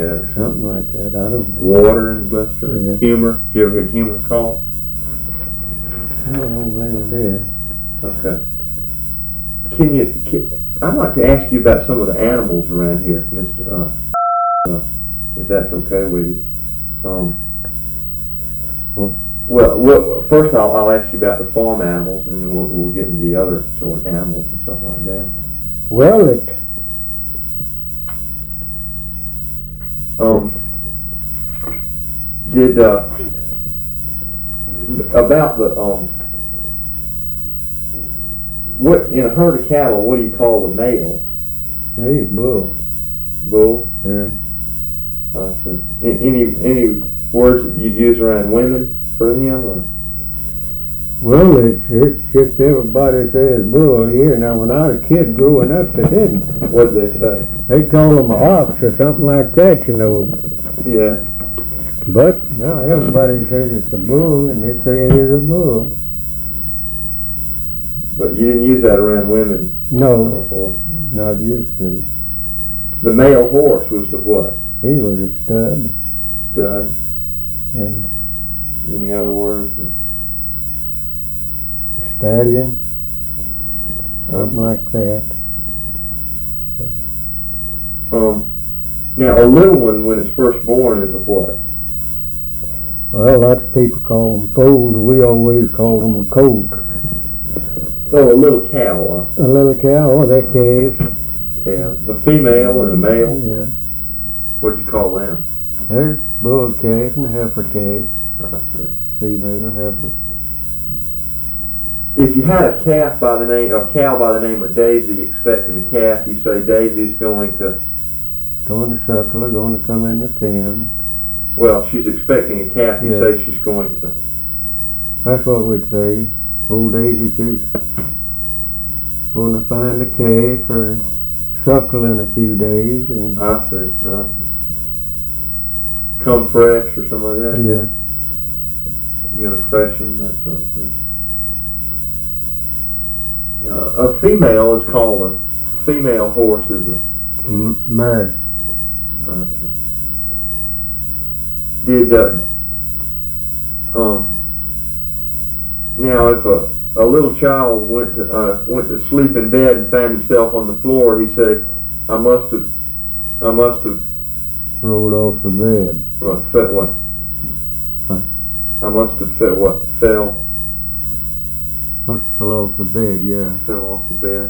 has Something like that, I don't know. water in the bloodstream. Yeah. Humor. Did you ever hear humor call? I don't believe it. Okay. I'd like to ask you about some of the animals around here, Mr. If that's okay with you. Well, first I'll ask you about the farm animals, and then we'll get into the other sort of animals and stuff like that. Well, about the what in a herd of cattle? What do you call the male? hey, bull. Bull. Yeah. I see. Any words that you'd use around women for him, or? Well, it's just everybody says bull here. Now, when I was a kid growing up, they didn't. What did they say? They call them a ox or something like that, you know. Yeah. But now everybody says it's a bull, and they say it is a bull. But you didn't use that around women. No, Or not used to. the male horse was the what? He was a stud, Stud. and Any other words? stallion, something like that. Now a little one when it's first born is a what? Well, lots of people call them foals. We always call them a colt. Oh, a little cow. A little cow, or they're calves. Calf. A female and a male. Yeah. What'd you call them? There's bull calf and heifer calf, I see. female heifer. If you had a cow by the name of Daisy expecting a calf, you say Daisy's going to. Going to suckle her, going to come in the pen. Well, she's expecting a calf. You Yes. say she's going to. That's what we'd say. Old Daisy, she's going to find a calf or suckle in a few days. Or, I see. Come fresh or something like that. yeah. You're going to freshen, that sort of thing. A female is called a female horse is a. Mare. Did now if a little child went to sleep in bed and found himself on the floor, he said, I must have Rolled off the bed. fell what? Huh? I must have fell Must have fell off the bed, yeah. fell off the bed.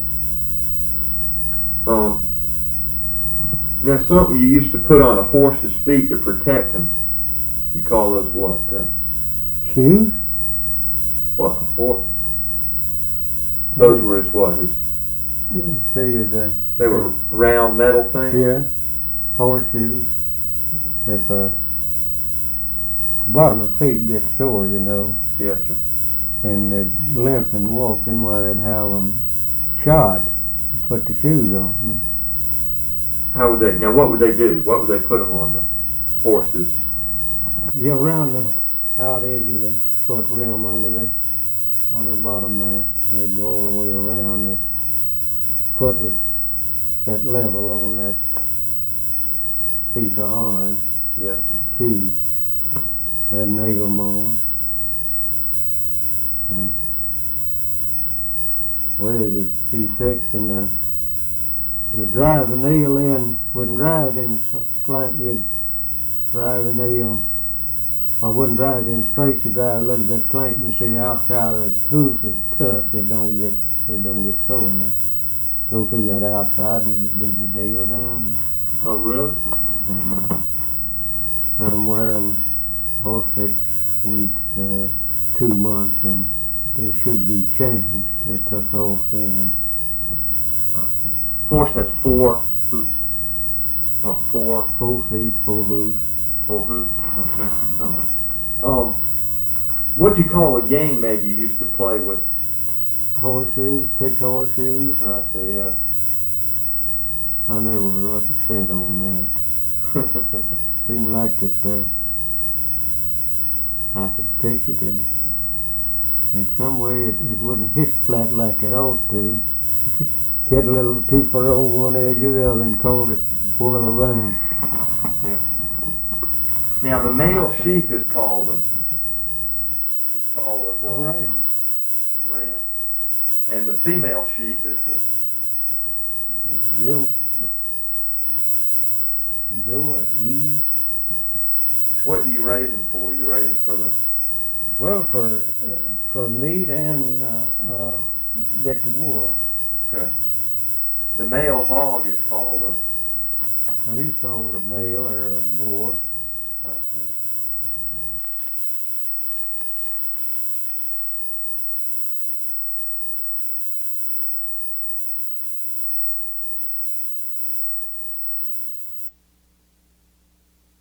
Now something you used to put on a horse's feet to protect him. You call those what? Shoes? What horse? Those were his what? His See, they were round metal things. yeah, horseshoes. If the bottom of the feet gets sore, you know, Yes, sir. and they're limping, walking, why they'd have them shod and put the shoes on. How would they? Now, what would they do? What would they put them on the horses? Yeah, around the out edge of the foot rim on the bottom there. They'd go all the way around. The foot would set level on that piece of iron Yes, sir. shoe. They'd nail them on. And well, it'd be fixed, and you'd drive the nail in, wouldn't drive it in slant, you'd drive the nail, or wouldn't drive it in straight, you drive a little bit slant, and you see the outside of the hoof is tough, it don't get sore enough. Go through that outside and you bend the nail down. Oh, really? And let them wear them 6 weeks to 2 months, and they should be changed. They're took off then. Horse has 4 hooves. What, 4? 4 feet, 4 hooves. 4 hooves? Okay. All right. What'd you call a game maybe you used to play with? Horseshoes, pitch horseshoes. I see, yeah. I never was up a cent on that. Seemed like that I could pitch it, and in some way it wouldn't hit flat like it ought to. Hit a little too far on one edge or the other and call it whirl around. Now the male sheep is called a what? Ram. Ram. And the female sheep is the Joe or Eve. what do you raise them for? You raise them for the Well, for meat and get the wool. okay. The male hog is called Well, he's called a male or a boar. a